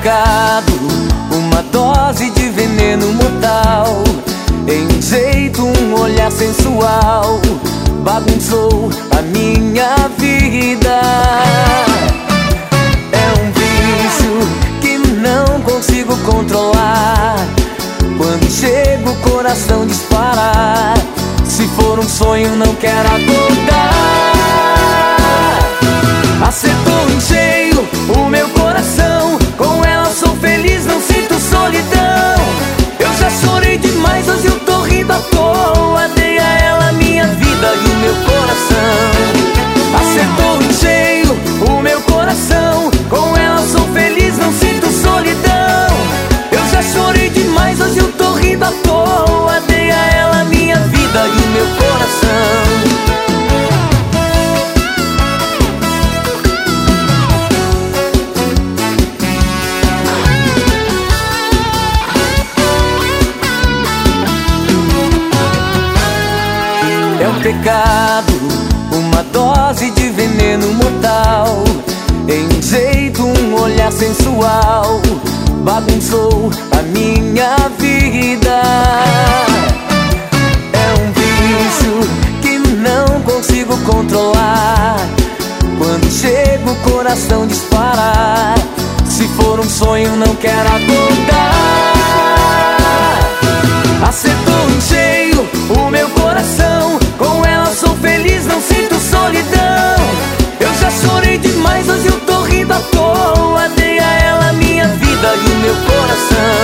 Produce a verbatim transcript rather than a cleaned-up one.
pecado, uma dose de veneno mortal. Em um jeito, um olhar sensual, bagunçou a minha vida. É um vício que não consigo controlar. Quando chega o coração dispara. Se for um sonho não quero acordar. Acertou em cheio o meu coração. Com ela sou feliz, não sinto solidão. Eu já chorei demais, hoje eu tô rindo à toa. Dei a ela minha vida e o meu coração. Acertou em cheio o meu coração. Com ela sou feliz, não sinto solidão. Eu já chorei demais, hoje eu tô rindo à toa. Dei a ela minha vida e o meu coração. É um pecado, uma dose de veneno mortal. Em um jeito, um olhar sensual, bagunçou a minha vida. É um vício que não consigo controlar. Quando chega o coração dispara. Se for um sonho não quero acordar. Acertou em cheio o meu coração. Com ela sou feliz, não sinto solidão. Eu já chorei demais, hoje eu tô rindo à toa. Dei a ela minha vida e o meu coração.